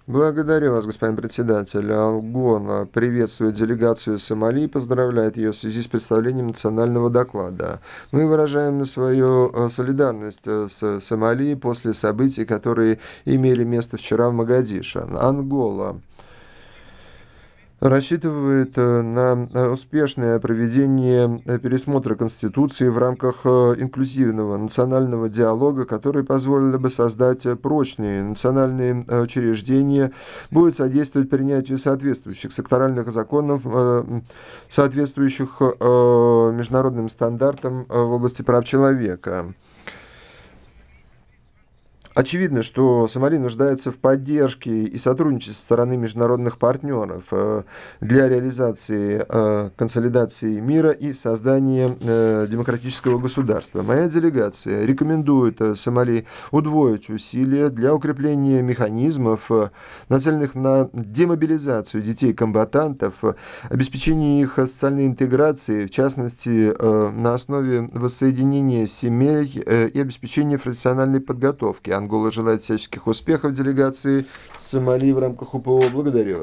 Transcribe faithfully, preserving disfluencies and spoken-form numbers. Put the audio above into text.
Благодарю вас, господин председатель. Алгон приветствует делегацию Сомали и поздравляет ее в связи с представлением национального доклада. Мы выражаем свою э, солидарность э, с Сомали после событий, которые имели место вчера в Могадишо. Ангола рассчитывает э, на э, успешное проведение э, пересмотра Конституции в рамках э, инклюзивного национального диалога, который позволил бы создать э, прочные национальные э, учреждения, будет содействовать принятию соответствующих секторальных законов, э, соответствующих э, международным стандартам э, в области прав человека. Очевидно, что Сомали нуждается в поддержке и сотрудничестве со стороны международных партнеров э, для реализации э, консолидации мира и создания э, демократического государства. Моя делегация рекомендует э, Сомали удвоить усилия для укрепления механизмов, э, нацеленных на демобилизацию детей-комбатантов, э, обеспечение их социальной интеграции, в частности, э, на основе воссоединения семей э, и обеспечения профессиональной подготовки. Ангола желает всяческих успехов делегации Сомали в рамках УПО. Благодарю.